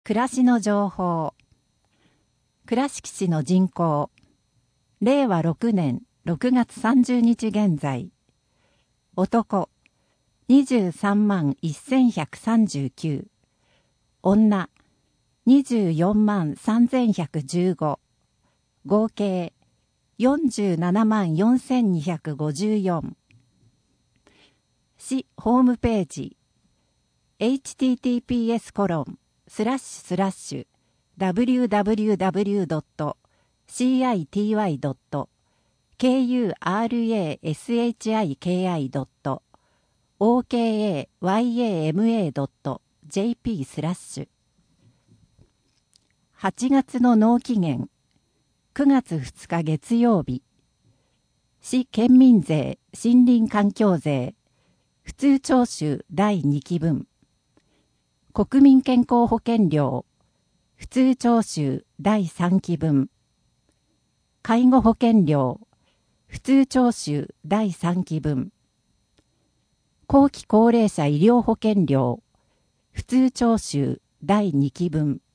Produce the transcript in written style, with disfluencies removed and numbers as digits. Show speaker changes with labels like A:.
A: 暮らしの情報。倉敷市の人口。令和6年6月30日現在。男、23万1139。女、24万3115。合計、47万4254。市ホームページ。https://www.city.krashiki.okayama.jp 8月の納期限9月2日月曜日。市県民税森林環境税普通徴収第2期分。国民健康保険料普通徴収第3期分。介護保険料普通徴収第3期分。後期高齢者医療保険料普通徴収第2期分。